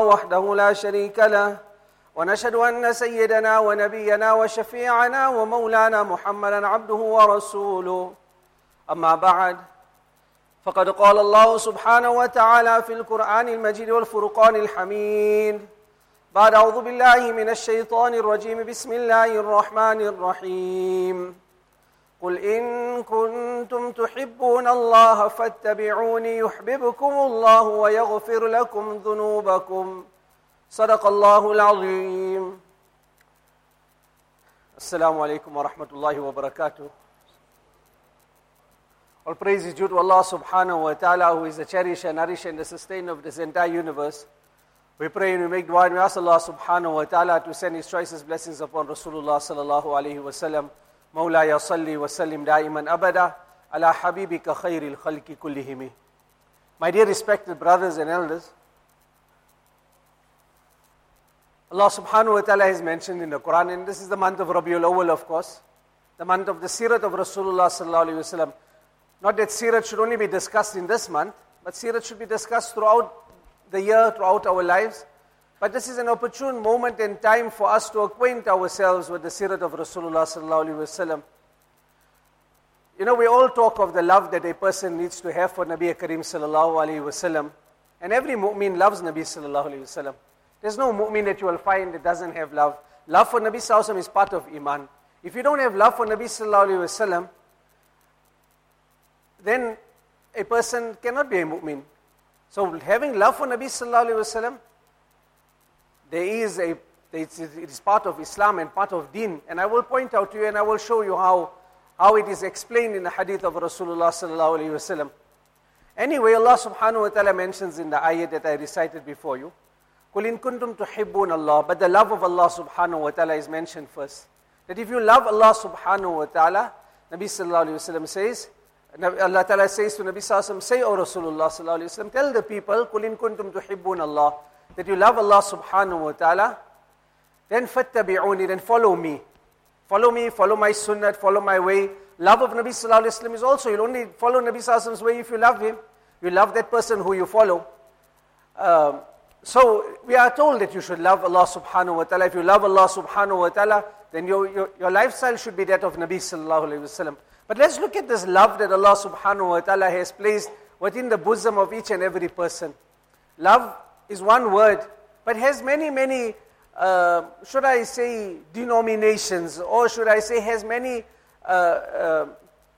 وحده لا شريك له ونشهد أن سيدنا ونبينا وشفيعنا ومولانا محمدا عبده ورسوله أما بعد فقد قال الله سبحانه وتعالى في القرآن المجيد والفرقان الحميد بعد أعوذ بالله من الشيطان الرجيم بسم الله الرحمن الرحيم قل إن كنتم تحبون الله فاتبعوني يحببكم الله ويغفر لكم ذنوبكم صدق الله العظيم. Assalamu alaikum wa rahmatullahi wa barakatuh. All praise is due to Allah subhanahu wa ta'ala, who is the cherisher, nourisher and the sustainer of this entire universe. We pray and we make dua and we ask Allah subhanahu wa ta'ala to send His choicest blessings upon Rasulullah sallallahu alayhi wa sallam. Mawlaya salli wa sallim da'iman abada ala habibika khairil khalki kullihimi. My dear respected brothers and elders, Allah subhanahu wa ta'ala has mentioned in the Quran, and this is the month of Rabiul Awwal, of course, the month of the Sirat of Rasulullah sallallahu alayhi wa sallam. Not that Sirat should only be discussed in this month, but Sirat should be discussed throughout the year, throughout our lives. But this is an opportune moment and time for us to acquaint ourselves with the Sirat of Rasulullah sallallahu alaihi wasallam. You know, we all talk of the love that a person needs to have for Nabi Kareem sallallahu alaihi wasallam, and every mu'min loves Nabi sallallahu alaihi wasallam. There's no mu'min that you will find that doesn't have love. Love for Nabi sallallahu alaihi wasallam is part of iman. If you don't have love for Nabi sallallahu alaihi wasallam, then a person cannot be a mu'min. So having love for Nabi sallallahu alaihi wasallam, it is part of Islam and part of Deen. And I will point out to you and I will show you how it is explained in the hadith of Rasulullah sallallahu alaihi wasallam. Anyway, Allah subhanahu wa ta'ala mentions in the ayat that I recited before you, قُلْ إِن كُنْتُمْ تُحِبُّونَ اللَّهِ. But the love of Allah subhanahu wa ta'ala is mentioned first. That if you love Allah subhanahu wa ta'ala, Nabi sallallahu alaihi wasallam says, Allah ta'ala says to Nabi sallallahu alaihi wasallam, say, O Rasulullah sallallahu alaihi wasallam, tell the people, قُلْ إِن كُنْتُمْ تُحِبُّونَ اللَّهِ, that you love Allah subhanahu wa ta'ala, then fattabi'uni, then follow me. Follow me, follow my sunnah, follow my way. Love of Nabi sallallahu alaihi wasallam is also, you'll only follow Nabi sallallahu alaihi wasallam's way if you love him. You love that person who you follow. So we are told that you should love Allah subhanahu wa ta'ala. If you love Allah subhanahu wa ta'ala, then your lifestyle should be that of Nabi sallallahu alaihi wasallam. But let's look at this love that Allah subhanahu wa ta'ala has placed within the bosom of each and every person. Love is one word, but has many, should I say, denominations, or should I say has many, love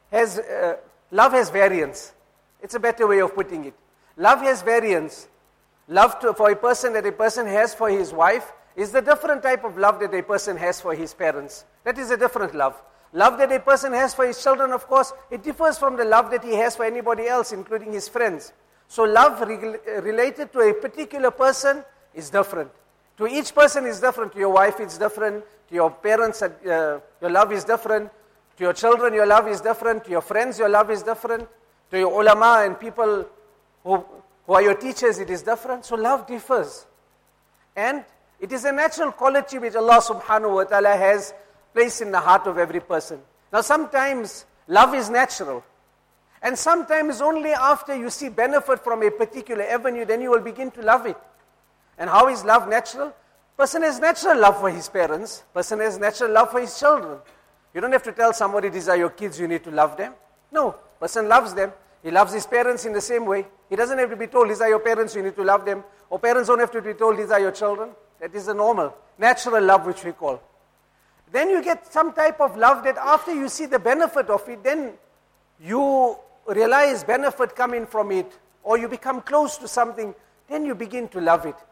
has variance. It's a better way of putting it. Love has variance. Love for a person that a person has for his wife is the different type of love that a person has for his parents. That is a different love. Love that a person has for his children, of course, it differs from the love that he has for anybody else, including his friends. So love related to a particular person is different. To each person is different. To your wife it's different. To your parents your love is different. To your children your love is different. To your friends your love is different. To your ulama and people who are your teachers, it is different. So love differs. And it is a natural quality which Allah subhanahu wa ta'ala has placed in the heart of every person. Now sometimes love is natural. And sometimes only after you see benefit from a particular avenue, then you will begin to love it. And how is love natural? Person has natural love for his parents. Person has natural love for his children. You don't have to tell somebody, these are your kids, you need to love them. No, person loves them. He loves his parents in the same way. He doesn't have to be told, these are your parents, you need to love them. Or parents don't have to be told, these are your children. That is the normal, natural love which we call. Then you get some type of love that after you see the benefit of it, then you realize benefit coming from it, or you become close to something, then you begin to love it.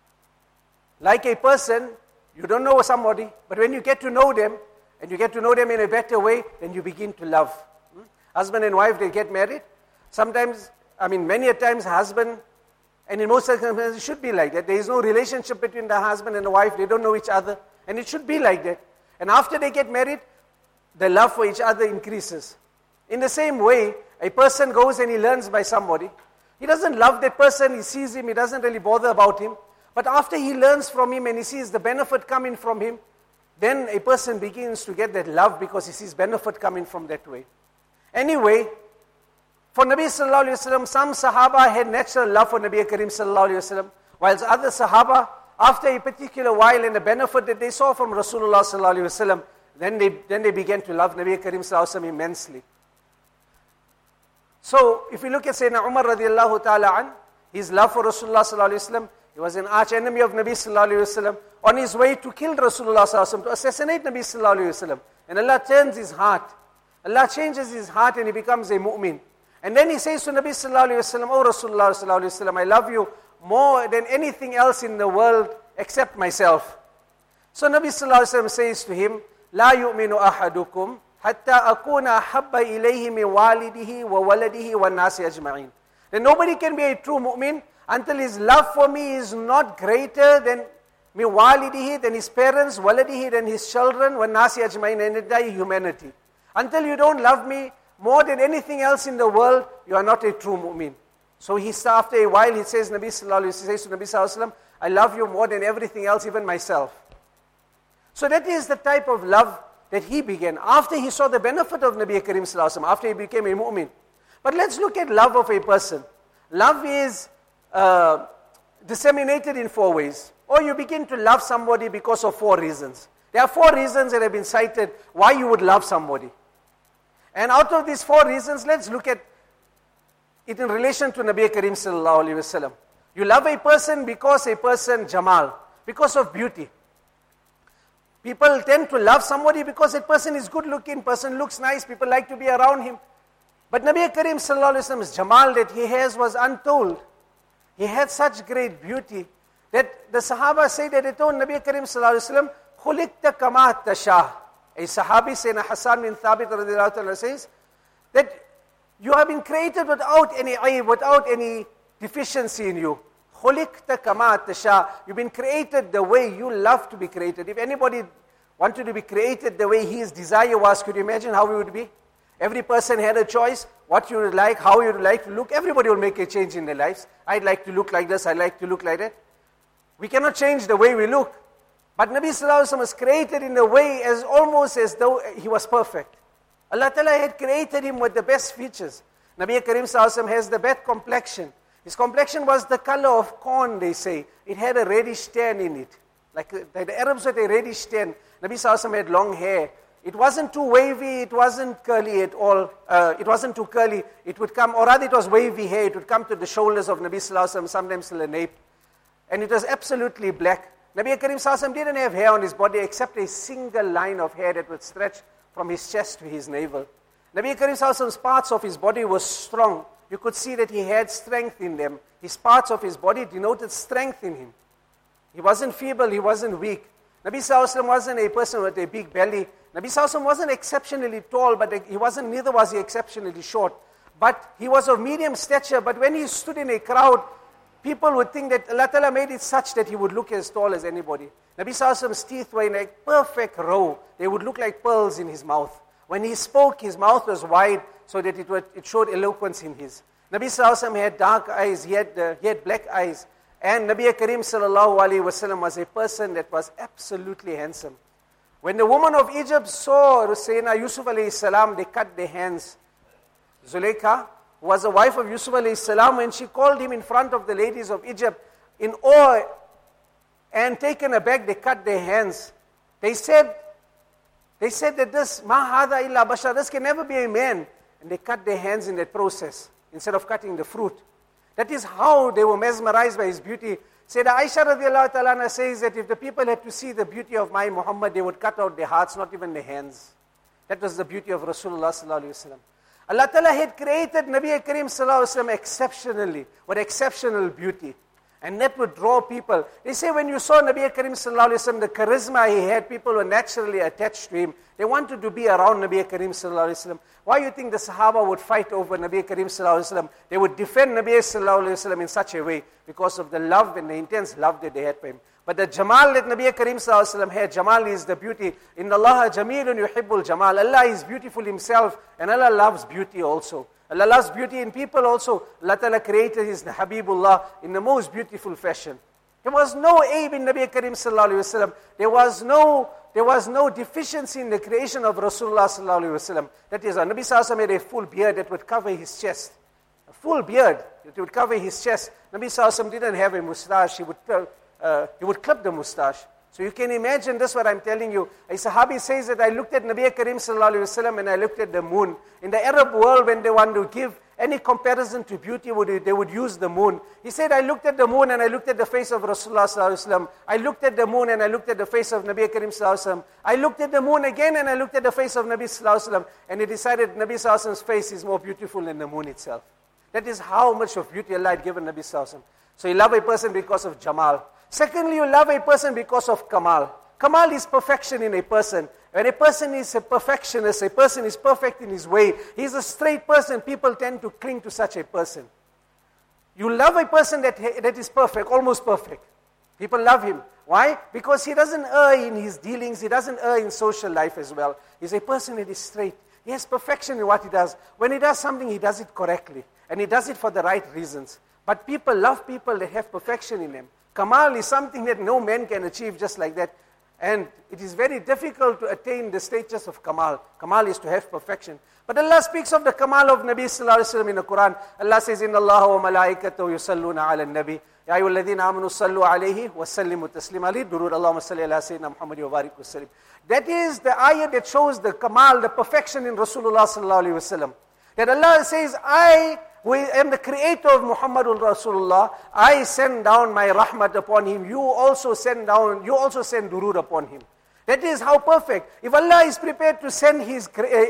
Like a person, you don't know somebody, but when you get to know them, and you get to know them in a better way, then you begin to love. Husband and wife, they get married. Sometimes, many a times husband, and in most circumstances it should be like that. There is no relationship between the husband and the wife, they don't know each other, and it should be like that. And after they get married, the love for each other increases. In the same way, a person goes and he learns by somebody. He doesn't love that person, he sees him, he doesn't really bother about him. But after he learns from him and he sees the benefit coming from him, then a person begins to get that love because he sees benefit coming from that way. Anyway, for Nabi sallallahu alayhi wa sallam, some Sahaba had natural love for Nabi Kareem sallallahu alayhi wa sallam. Whilst other Sahaba, after a particular while and the benefit that they saw from Rasulullah sallallahu alaihi wasallam, then they began to love Nabi Karim sallallahu alaihi wasallam immensely. So, if we look at Sayyidina Umar radiallahu ta'ala an, his love for Rasulullah sallallahu alaihi wasallam, he was an arch enemy of Nabi sallallahu alaihi wasallam, on his way to kill Rasulullah sallallahu alaihi wasallam, to assassinate Nabi sallallahu alaihi wasallam. And Allah turns his heart. Allah changes his heart and he becomes a mu'min. And then he says to Nabi sallallahu alaihi wasallam, "Oh Rasulullah sallallahu alaihi wasallam, I love you more than anything else in the world except myself." So Nabi sallallahu alaihi wasallam says to him, "La yu'minu ahadukum hatta akuna ahabba ilayhi min walidihi wa waladihi wa nasi ajma'in." Then nobody can be a true mu'min until his love for me is not greater than min walidihi, than his parents, waladihi, than his children, wa nasi ajma'in, and entire humanity. Until you don't love me more than anything else in the world, you are not a true mu'min. So after a while, he says to Nabi sallallahu alaihi wasallam, "I love you more than everything else, even myself." So that is the type of love that he began after he saw the benefit of Nabi Karim sallallahu alaihi wasallam, after he became a mu'min. But let's look at love of a person. Love is disseminated in 4 ways. Or you begin to love somebody because of 4 reasons. There are 4 reasons that have been cited why you would love somebody. And out of these 4 reasons, let's look at it in relation to Nabi Karim sallallahu alaihi wasallam. You love a person because a person Jamal, because of beauty. People tend to love somebody because that person is good looking, person looks nice, people like to be around him. But Nabi Karim sallallahu alaihi wasallam's Jamal that he has was untold. He had such great beauty that the Sahaba say that they told Nabi Karim sallallahu alaihi wasallam, "Khuliqta kama tasha." A Sahabi, Sayyidina Hassan bin Thabit radiallahu ta'ala says that you have been created without any aib, without any deficiency in you. Khuliqta kama tasha. You've been created the way you love to be created. If anybody wanted to be created the way his desire was, could you imagine how we would be? Every person had a choice, what you would like, how you would like to look. Everybody will make a change in their lives. I'd like to look like this, I'd like to look like that. We cannot change the way we look. But Nabi sallallahu alaihi wasallam was created in a way as almost as though he was perfect. Allah Ta'ala had created him with the best features. Nabi Karim sallallahu alaihi wasallam has the best complexion. His complexion was the color of corn, they say. It had a reddish tan in it. Like the Arabs had a reddish tan. Nabi sallallahu alaihi wasallam had long hair. It wasn't too wavy, it wasn't curly at all. It wasn't too curly. It would come, or rather it was wavy hair. It would come to the shoulders of Nabi sallallahu alaihi wasallam, sometimes till the nape. And it was absolutely black. Nabi Karim sallallahu alaihi wasallam didn't have hair on his body except a single line of hair that would stretch from his chest to his navel. Nabi Karim sallallahu alaihi wasallam's parts of his body were strong. You could see that he had strength in them. His parts of his body denoted strength in him. He wasn't feeble, he wasn't weak. Nabi sallallahu alaihi wasallam wasn't a person with a big belly. Nabi sallallahu alaihi wasallam wasn't exceptionally tall, but neither was he exceptionally short. But he was of medium stature, but when he stood in a crowd, people would think that Allah Ta'ala made it such that he would look as tall as anybody. Nabi sallallahu alaihi wasallam's teeth were in a perfect row. They would look like pearls in his mouth. When he spoke, his mouth was wide so that it showed eloquence in his. Nabi sallallahu alaihi wasallam had dark eyes, he had black eyes. And Nabi Karim sallallahu alaihi wasallam was a person that was absolutely handsome. When the woman of Egypt saw Sayyidina Yusuf alayhi salam, they cut their hands. Zulaykha was the wife of Yusuf alayhi salam, and she called him in front of the ladies of Egypt in awe, and taken aback, they cut their hands. They said that this, ma hadha illa bashar, this can never be a man. And they cut their hands in that process, instead of cutting the fruit. That is how they were mesmerized by his beauty. Sayyidah Aisha radiallahu ta'ala says that if the people had to see the beauty of my Muhammad, they would cut out their hearts, not even their hands. That was the beauty of Rasulullah sallallahu alaihi wasallam. Allah Ta'ala had created Nabi Karim sallallahu alaihi wasallam exceptionally, with exceptional beauty. And that would draw people. They say when you saw Nabi Karim sallallahu alaihi wasallam, the charisma he had, people were naturally attached to him. They wanted to be around Nabi Karim sallallahu alaihi wasallam. Why do you think the Sahaba would fight over Nabi Karim sallallahu alaihi wasallam? They would defend Nabi sallallahu alaihi wasallam in such a way because of the love and the intense love that they had for him. But the Jamal that Nabi Karim sallallahu alaihi wasallam had, Jamal is the beauty. Inna Allah jamilun yuhibbul Jamal. Allah is beautiful himself and Allah loves beauty also. Allah loves beauty in people also. Allah Ta'ala created his Habibullah in the most beautiful fashion. There was no aib in Nabi Karim sallallahu alaihi wasallam. There was no deficiency in the creation of Rasulullah sallallahu alaihi wasallam. That is, Nabi sallallahu alaihi wasallam had a full beard that would cover his chest. A full beard. It would cover his chest. Nabi Sallallahu Alaihi Wasallam didn't have a mustache. He would clip the mustache. So you can imagine this, what I'm telling you. A Sahabi says that I looked at Nabi Karim Sallallahu Alaihi Wasallam and I looked at the moon. In the Arab world, when they want to give any comparison to beauty, they would use the moon. He said, I looked at the moon and I looked at the face of Rasulullah Sallallahu Alaihi Wasallam. I looked at the moon and I looked at the face of Nabi Karim Sallallahu Alaihi Wasallam. I looked at the moon again and I looked at the face of Nabi Sallallahu Alaihi Wasallam. And he decided Nabi Sallallahu Alaihi Wasallam's face is more beautiful than the moon itself. That is how much of beauty Allah had given Nabi Sallallahu Alaihi Wasallam. So you love a person because of Jamal. Secondly, you love a person because of Kamal. Kamal is perfection in a person. When a person is a perfectionist, a person is perfect in his way, he's a straight person, people tend to cling to such a person. You love a person that is perfect, almost perfect. People love him. Why? Because he doesn't err in his dealings, he doesn't err in social life as well. He's a person that is straight. He has perfection in what he does. When he does something, he does it correctly. And he does it for the right reasons. But people love people that have perfection in them. Kamal is something that no man can achieve just like that. And it is very difficult to attain the status of Kamal. Kamal is to have perfection. But Allah speaks of the Kamal of Nabi Sallallahu Alaihi Wasallam in the Quran. Allah says, Inna Allah wa malaikatahu yusalluna ala nabi. Ya ayyuhalladhina amanu sallu alayhi wa sallimu taslima. Durud Allahumma salli ala Sayyidina Muhammad wa barik wa sallim. That is the ayah that shows the Kamal, the perfection in Rasulullah Sallallahu Alaihi Wasallam. That Allah says, I am the creator of Muhammadul Rasulullah. I send down my rahmat upon him. You also send durud upon him. That is how perfect. If Allah is prepared to send his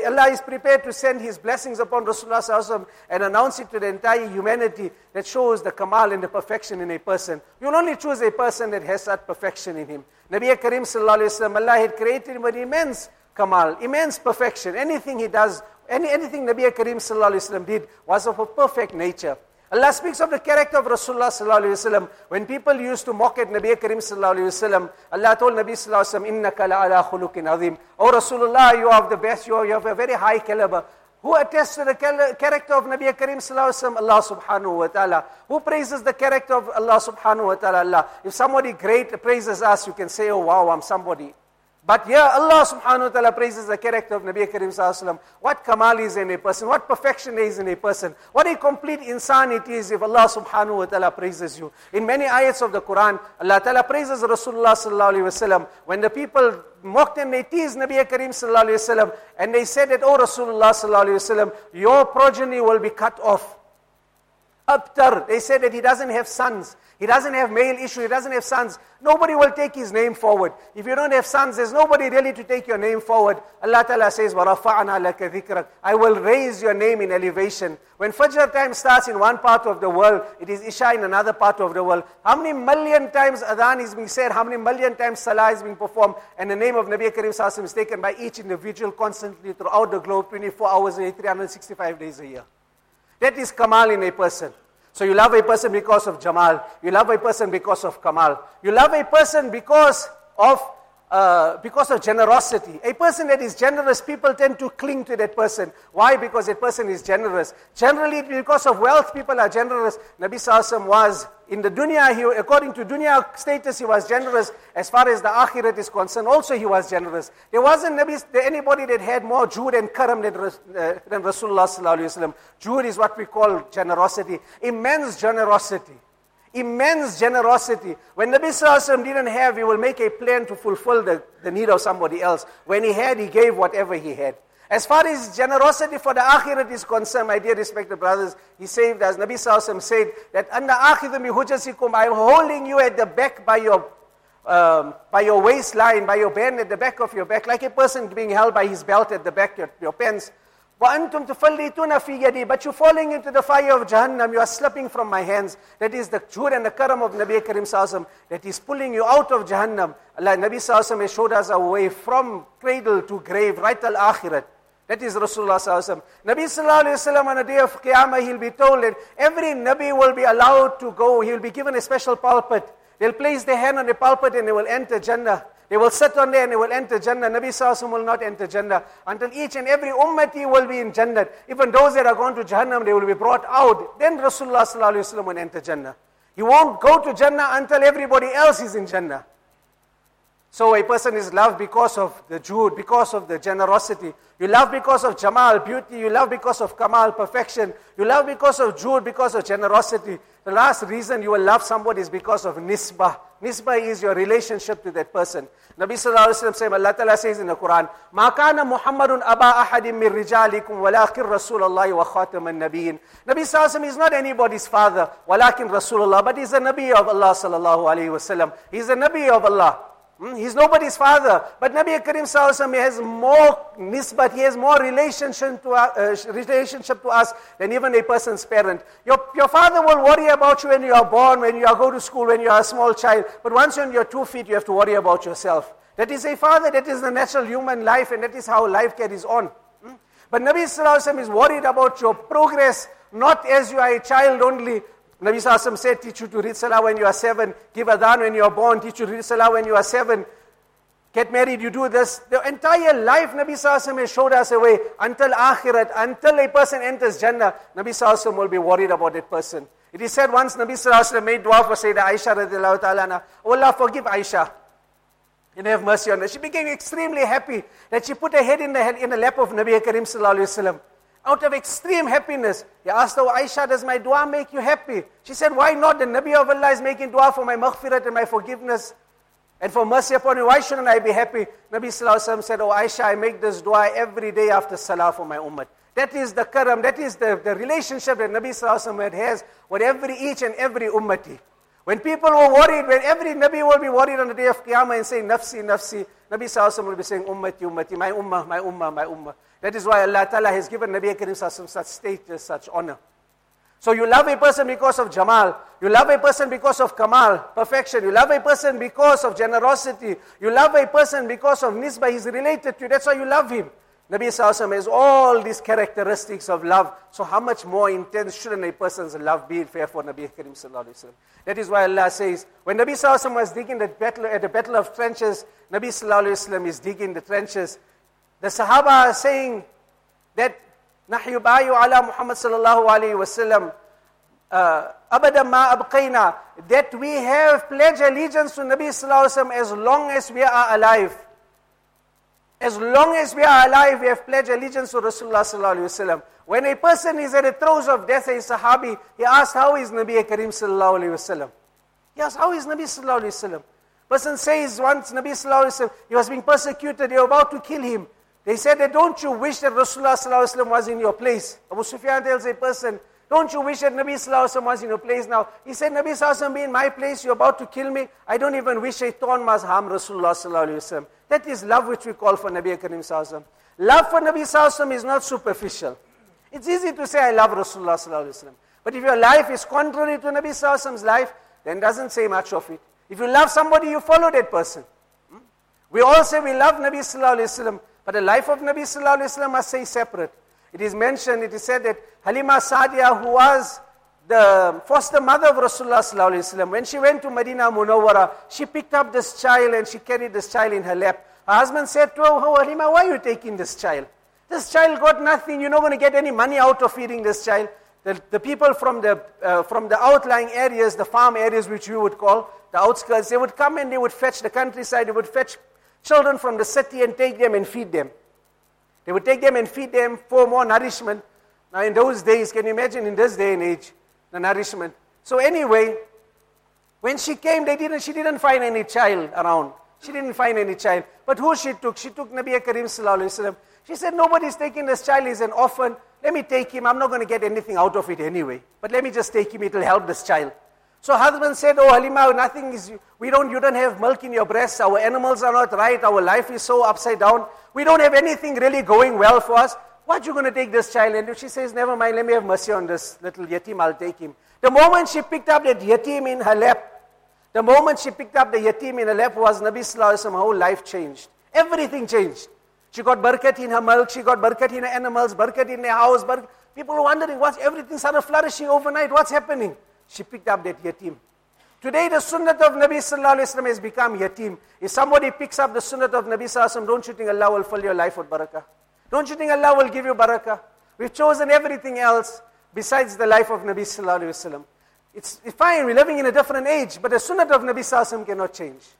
blessings upon Rasulullah Sallallahu Alaihi Wasallam and announce it to the entire humanity, that shows the kamal and the perfection in a person. You will only choose a person that has that perfection in him. Nabi Karim Sallallahu Alaihi Wasallam, Allah had created him with immense kamal, immense perfection. Anything he does, anything Nabi Karim Sallallahu Alaihi Wasallam did was of a perfect nature. Allah speaks of the character of Rasulullah Sallallahu Alaihi Wasallam. When people used to mock at Nabi Karim Sallallahu Alaihi Wasallam, Allah told Nabi Sallallahu Alaihi Wasallam, "Innaka la'ala khuluqin azim." Oh Rasulullah, you are the best. You have a very high caliber. Who attests to the character of Nabi Karim Sallallahu Alaihi Wasallam? Allah Subhanahu wa Taala. Who praises the character of Allah Subhanahu wa Taala? Allah. If somebody great praises us, you can say, "Oh wow, I'm somebody." But here Allah Subhanahu wa Taala praises the character of Nabi Karim Sallallahu Alaihi Wasallam. What kamal is in a person, what perfection is in a person, what a complete insan it is if Allah Subhanahu wa Taala praises you. In many ayats of the Quran, Allah Ta'ala praises Rasulullah Sallallahu Alaihi Wasallam. When the people mocked and they teased Nabi Karim Sallallahu Alaihi Wasallam, and they said that, "Oh Rasulullah Sallallahu Alaihi Wasallam, your progeny will be cut off." Abtar, they said that he doesn't have sons. He doesn't have male issue, he doesn't have sons. Nobody will take his name forward. If you don't have sons, there's nobody really to take your name forward. Allah Ta'ala says, وَرَفَعْنَا لَكَ ذِكْرَكَ, I will raise your name in elevation. When Fajr time starts in one part of the world, it is Isha in another part of the world. How many million times Adhan is being said, how many million times Salah is being performed, and the name of Nabi Karim Sallallahu Alaihi Wasallam is taken by each individual constantly throughout the globe, 24 hours a day, 365 days a year. That is Kamal in a person. So you love a person because of Jamal. You love a person because of Kamal. You love a person because of generosity. A person that is generous, people tend to cling to that person. Why? Because that person is generous. Generally, because of wealth, people are generous. Nabi Sallallahu Alaihi Wasallam was in the dunya, according to dunya status, he was generous. As far as the akhirat is concerned, also he was generous. There wasn't anybody that had more jood and karam than Rasulullah Sallallahu Alaihi Wasallam. Jood is what we call generosity. Immense generosity. Immense generosity. When Nabi Sallallahu Alaihi Wasallam didn't have, he will make a plan to fulfill the need of somebody else. When he had, he gave whatever he had. As far as generosity for the akhirat is concerned, my dear respected brothers, he said, as Nabi Sallallahu Alaihi Wasallam said, that "Anna akhidhu bi hujasikum," I am holding you at the back by your waistline, by your band at the back of your back, like a person being held by his belt at the back of your pants. وَأَنْتُمْ تُفَلِّتُونَ فِي يَدِي, but you're falling into the fire of Jahannam, you are slipping from my hands. That is the jood and the karam of Nabi Karim Sallallahu Alaihi Wasallam, that is pulling you out of Jahannam. Allah, Nabi Sallallahu Alaihi Wasallam has showed us a way from cradle to grave, right till akhirat. That is Rasulullah Sallallahu Alaihi Wasallam. Nabi Sallallahu Alaihi Wasallam on the day of Qiyamah, he'll be told that every Nabi will be allowed to go, he'll be given a special pulpit. They'll place their hand on the pulpit and they will enter Jannah. They will sit on there and they will enter Jannah. Nabi Sallallahu Alaihi Wasallam will not enter Jannah until each and every ummati will be in Jannah. Even those that are going to Jahannam, they will be brought out. Then Rasulullah Sallallahu Alaihi Wasallam will enter Jannah. He won't go to Jannah until everybody else is in Jannah. So a person is loved because of the jude, because of the generosity. You love because of Jamal, beauty. You love because of Kamal, perfection. You love because of jude, because of generosity. The last reason you will love somebody is because of nisbah. Nisbah is your relationship to that person. Nabi sallallahu alaihi wasallam says, Allah Ta'ala says in the Quran, "Ma kana Muhammadun aba ahadin min rijalikum, walakin Rasulullah wa khataman nabiyyin." Nabi sallallahu alaihi wasallam is not anybody's father, walakin Rasulullah, but he's a Nabi of Allah sallallahu alaihi wasallam. He's a Nabi of Allah. He's nobody's father. But Nabi Karim Sallallahu Alaihi Wasallam has more nisbat, he has more relationship to us than even a person's parent. Your father will worry about you when you are born, when you go to school, when you are a small child. But once you're on your 2 feet, you have to worry about yourself. That is a father, that is the natural human life, and that is how life carries on. But Nabi Sallallahu Alaihi Wasallam is worried about your progress, not as you are a child only. Nabi Sallallahu Alaihi Wasallam said, teach you to read salah when you are 7, give adhan when you are born, teach you to read salah when you are 7, get married, you do this. The entire life Nabi Sallallahu Alaihi Wasallam has showed us a way until akhirat, until a person enters Jannah, Nabi Sallallahu Alaihi Wasallam will be worried about that person. It is said once Nabi Sallallahu Alaihi Wasallam made dua for Sayyidah Aisha radiallahu ta'ala anha, oh Allah, forgive Aisha and have mercy on her. She became extremely happy that she put her head in the lap of Nabi Karim Sallallahu Alaihi Wasallam. Out of extreme happiness, he asked her, Aisha, does my dua make you happy? She said, why not? The Nabi of Allah is making dua for my maghfirat and my forgiveness and for mercy upon me. Why shouldn't I be happy? Nabi Sallallahu Alaihi Wasallam said, oh Aisha, I make this dua every day after salah for my ummah. That is the karam, that is the relationship that Nabi Sallallahu Alaihi Wasallam has with each and every ummati. When people were worried, when every Nabi will be worried on the day of Qiyamah and saying, nafsi, nafsi, Nabi Sallallahu Alaihi Wasallam will be saying, ummati, ummati, my ummah, my ummah, my ummah. That is why Allah Ta'ala has given Nabi Karim Sallallahu such status, such honor. So you love a person because of Jamal. You love a person because of Kamal, perfection. You love a person because of generosity. You love a person because of Nisbah. He's related to you. That's why you love him. Nabi Sallallahu has all these characteristics of love. So how much more intense shouldn't a person's love be fair for Nabi Karim Sallallahu? That is why Allah says, when Nabi Sallallahu was digging at the battle of trenches, Nabi Sallallahu is digging the trenches. The Sahaba are saying that نَحْيُ بَايُ عَلَى Muhammad sallallahu alayhi wa sallam أَبَدًا مَا أَبْقَيْنَا, that we have pledged allegiance to Nabi sallallahu alayhi wa sallam as long as we are alive. As long as we are alive, we have pledged allegiance to Rasulullah sallallahu alayhi wa sallam. When a person is at the throes of death, a Sahabi, he asked, how is Nabi Karim sallallahu alayhi wa sallam? He asked, how is Nabi sallallahu alayhi wa sallam? Person says once Nabi sallallahu alayhi wa sallam, he was being persecuted, they were about to kill him. They said that, don't you wish that Rasulullah sallallahu alaihi wasallam was in your place? Abu Sufyan tells a person, don't you wish that Nabi sallallahu alaihi wasallam was in your place now? He said, Nabi sallallahu alaihi wasallam be in my place, you're about to kill me. I don't even wish a thorn must harm Rasulullah sallallahu alaihi wasallam. That is love which we call for Nabi Karim sallallahu alaihi wasallam. Love for Nabi sallallahu alaihi wasallam is not superficial. It's easy to say, I love Rasulullah sallallahu alaihi wasallam. But if your life is contrary to Nabi sallallahu alaihi wasallam's life, then doesn't say much of it. If you love somebody, you follow that person. We all say we love Nabi sallallahu alaihi wasallam. But the life of Nabi Sallallahu Alaihi Wasallam must stay separate. It is mentioned, it is said that Halima Sa'diya, who was the foster mother of Rasulullah Sallallahu Alaihi Wasallam, when she went to Medina Munawwara, she picked up this child and she carried this child in her lap. Her husband said to her, oh Halima, why are you taking this child? This child got nothing, you're not going to get any money out of feeding this child. The people from the outlying areas, the farm areas which we would call, the outskirts, they would come and they would fetch the countryside, they would fetch children from the city and take them and feed them. They would take them and feed them for more nourishment. Now in those days, can you imagine in this day and age, the nourishment. So anyway, when she came, she didn't find any child around. She didn't find any child. But who she took? She took Nabi Karim Sallallahu Alaihi Wasallam. She said, nobody's taking this child, he's an orphan. Let me take him, I'm not going to get anything out of it anyway. But let me just take him, it will help this child. So husband said, oh Halima, you don't have milk in your breasts, our animals are not right, our life is so upside down, we don't have anything really going well for us. What you going to take this child? And she says, never mind, let me have mercy on this little yatim, I'll take him. The moment she picked up that yatim in her lap, was Nabi Sallallahu Alaihi Wasallam, her whole life changed. Everything changed. She got barakat in her milk, she got barakat in her animals, barakat in her house. People were wondering, everything started flourishing overnight, what's happening? She picked up that yatim. Today the sunnah of Nabi Sallallahu Alaihi Wasallam has become yatim. If somebody picks up the sunnah of Nabi Sallallahu Alaihi Wasallam, don't you think Allah will fill your life with barakah? Don't you think Allah will give you barakah? We've chosen everything else besides the life of Nabi Sallallahu Alaihi Wasallam. It's fine, we're living in a different age, but the sunnah of Nabi Sallallahu Alaihi Wasallam cannot change.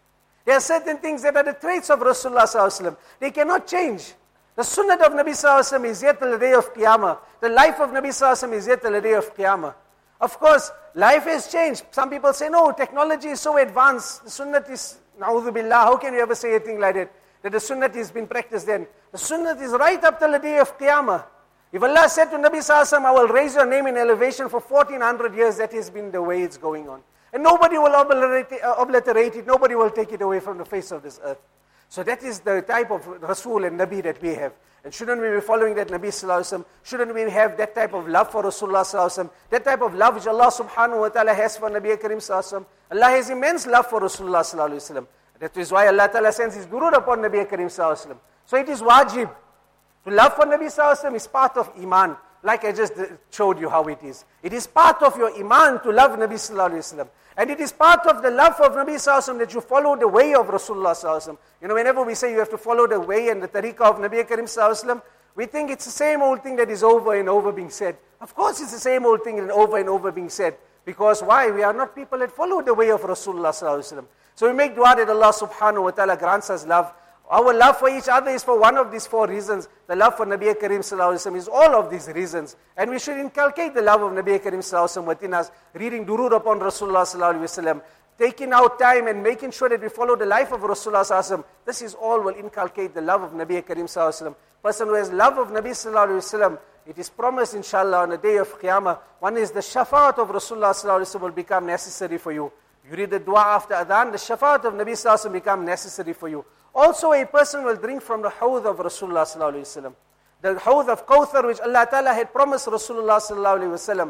There are certain things that are the traits of Rasulullah sallallahu alaihi wasallam. They cannot change. The sunnah of Nabi sallallahu alaihi wasallam is yet till the day of Qiyamah. The life of Nabi sallallahu alaihi wasallam is yet till the day of Qiyamah. Of course, life has changed. Some people say, no, technology is so advanced. The sunnah is, na'udhu billah, how can you ever say a thing like that? That the sunnah is been practiced then. The sunnah is right up till the day of Qiyamah. If Allah said to Nabi sallallahu alaihi wasallam, I will raise your name in elevation for 1400 years, that has been the way it's going on. And nobody will obliterate it, nobody will take it away from the face of this earth. So that is the type of Rasul and Nabi that we have. And shouldn't we be following that Nabi sallallahu alaihi wasallam? Shouldn't we have that type of love for Rasulullah sallallahu alaihi wasallam? That type of love which Allah subhanahu wa ta'ala has for Nabi Karim sallallahu alaihi wasallam. Allah has immense love for Rasulullah sallallahu alaihi wasallam. That is why Allah ta'ala sends His durud upon Nabi Karim sallallahu alaihi wasallam. So it is wajib. To love for Nabi sallallahu alaihi wasallam is part of iman. Like I just showed you how it is. It is part of your iman to love Nabi sallallahu alaihi wasallam. And it is part of the love of Nabi sallallahu alaihi wasallam that you follow the way of Rasulullah sallallahu alaihi wasallam. You know, whenever we say you have to follow the way and the tariqah of Nabi Karim sallallahu alaihi wasallam, we think it's the same old thing that is over and over being said. Of course it's the same old thing and over being said. Because why? We are not people that follow the way of Rasulullah sallallahu alaihi wasallam. So we make dua that Allah subhanahu wa ta'ala grants us love. Our love for each other is for one of these four reasons. The love for Nabi Karim sallallahu alaihi wasallam is all of these reasons. And we should inculcate the love of Nabi Karim sallallahu alaihi wasallam within us, reading durud upon Rasulullah sallallahu alaihi wasallam, taking out time and making sure that we follow the life of Rasulullah sallallahu alaihi wasallam. This is all will inculcate the love of Nabi Karim sallallahu alaihi wasallam. Person who has love of Nabi sallallahu alaihi wasallam, it is promised inshallah on the day of Qiyamah, one is the shafaat of Rasulullah sallallahu alaihi wasallam will become necessary for you. You read the dua after adhan, the shafaat of Nabi sallallahu alaihi wasallam become necessary for you. Also, a person will drink from the hawd of Rasulullah sallallahu alaihi wasallam. The hawd of Kawthar which Allah Ta'ala had promised Rasulullah sallallahu alaihi wasallam.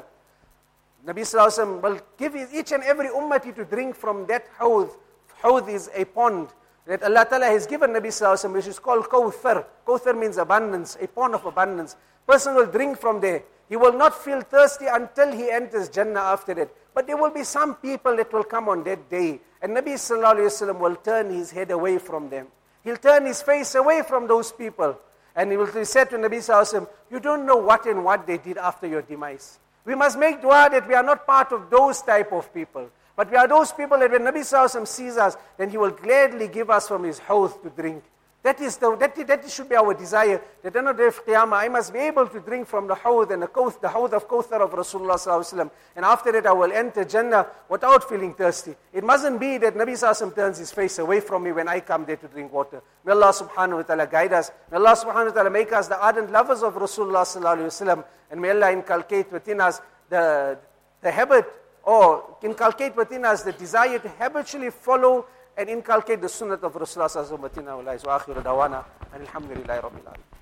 Nabi sallallahu alaihi wasallam will give each and every ummati to drink from that hawd. Hawd is a pond that Allah Ta'ala has given Nabi sallallahu alaihi wasallam, which is called Kawthar. Kawthar means abundance, a pond of abundance. Person will drink from there. He will not feel thirsty until he enters Jannah after that. But there will be some people that will come on that day. And Nabi sallallahu alaihi wasallam will turn his head away from them. He'll turn his face away from those people. And he will say to Nabi sallallahu alaihi wasallam, you don't know what and what they did after your demise. We must make dua that we are not part of those type of people. But we are those people that when Nabi sallallahu alaihi wasallam sees us, then he will gladly give us from his hawd to drink. That should be our desire. That on the day of Qiyamah, I must be able to drink from the hawd and the hawd of Kawthar of Rasulullah sallallahu alaihi wasallam. And after that, I will enter Jannah without feeling thirsty. It mustn't be that Nabi sallallahu alaihi wasallam turns his face away from me when I come there to drink water. May Allah subhanahu wa ta'ala guide us. May Allah subhanahu wa ta'ala make us the ardent lovers of Rasulullah sallallahu alaihi wasallam. And may Allah inculcate within us the habit, or inculcate within us the desire to habitually follow and inculcate the sunnah of Rasulullah sallallahu alaihi wasallam. Wa akhiru dawana, alhamdulillahi rabbil alamin.